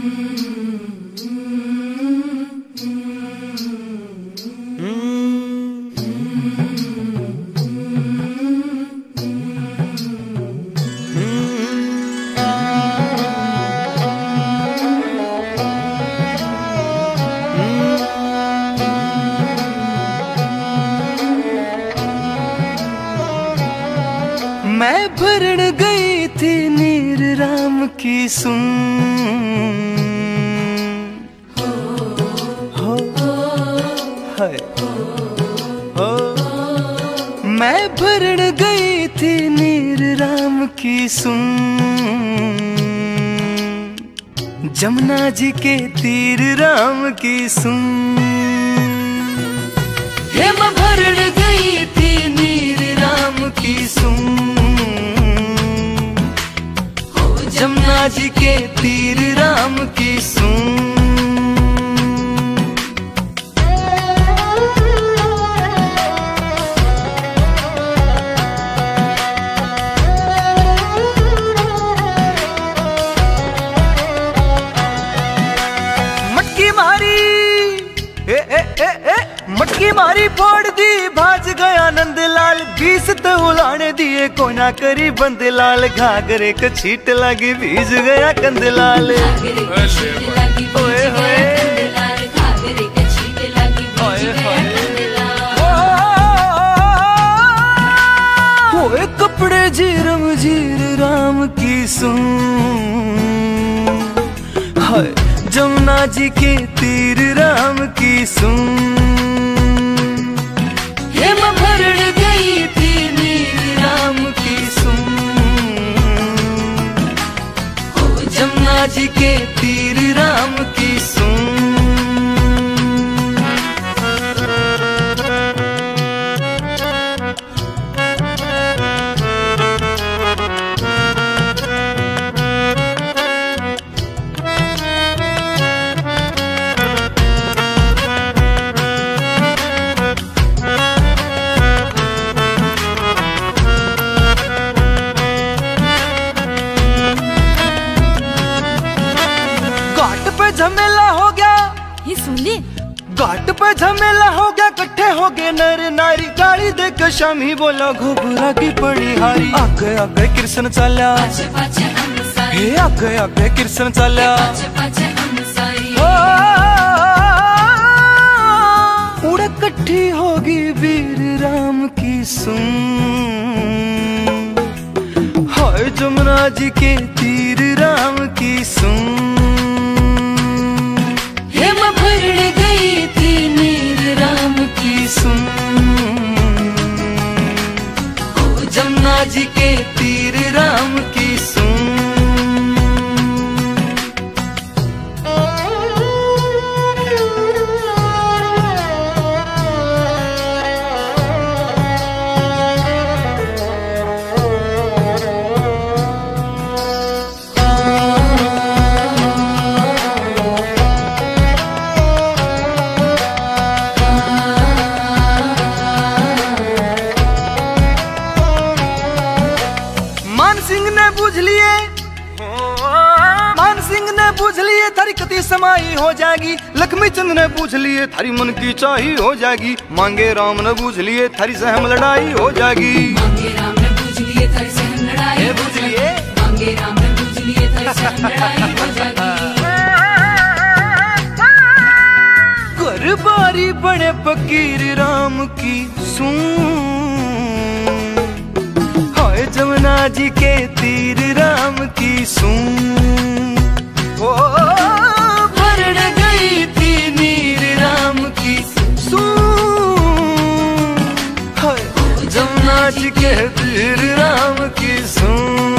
मैं भरण गई थी नीर राम की सुन हो हाय हो। मैं भरण गई थी नीर राम की सुन, जमुना जी के तीर राम की सुन। हे मैं भरण गई थी नीर राम की सुन, जमुना जी के तीर राम की सुन। मटकी मारी मटकी मारी फोड़ दी भाज गया नंदलाल, 20 तो उलाने दिए को ना करी बंदलाल। घाघरे को छीट लगी भीज गया कंदलाल। ओए कपड़े जीरम जीर राम की सुन, हाय जमुना जी के तीर राम की सुन। हे मैं भरण गई थी नीर राम की सुन, जमुना जी के तीर राम की सुन। झमेला हो गया, ये सुन ली। घाट पे झमेला हो गया, कट्ठे हो गए नर नारी। गाड़ी देकर शामी बोला घुघरा की पड़ी हारी। आगे आगे कृष्ण चला, हे आगे आगे कृष्ण चला। उड़ कट्ठी होगी वीर राम की सुन, हाय जमुना जी के तीर राम की सुन। हे मैं भरण गई थी नीर राम की सुन, जमुना जी के तीर राम की सुन। पूछ लिए थारी कति समाई हो जाएगी। लक्ष्मी चंद ने पूछ लिए थारी मन की चाही हो जाएगी। मांगे राम ने पूछ लिए थारी सहम लड़ाई हो जाएगी। मांगे राम ने पूछ लिए थारी सहम लड़ाई हो जाएगी। मांगे राम ने पूछ लिए थारी सहम लड़ाई हो जाएगी। घर बारी बड़े फकीर राम की सुन, हाय जमुना जी के तीर राम की सुन। ओ भरण गई थी नीर राम की सुन, हाय जमुना जी के तीर राम की सुन।